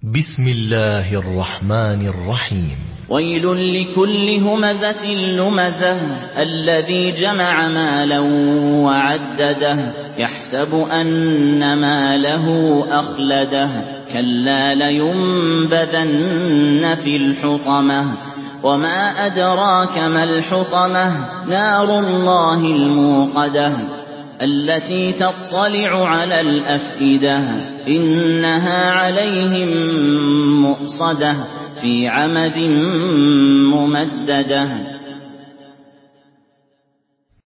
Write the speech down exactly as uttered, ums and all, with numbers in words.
بسم الله الرحمن الرحيم ويل لكل همزة لمزة الذي جمع مالا وعدده يحسب أن ماله أخلده كلا لينبذن في الحطمة وما أدراك ما الحطمة نار الله الموقدة التي تطلع على الأفئدة إنها عليهم مؤصدة في عمد ممددة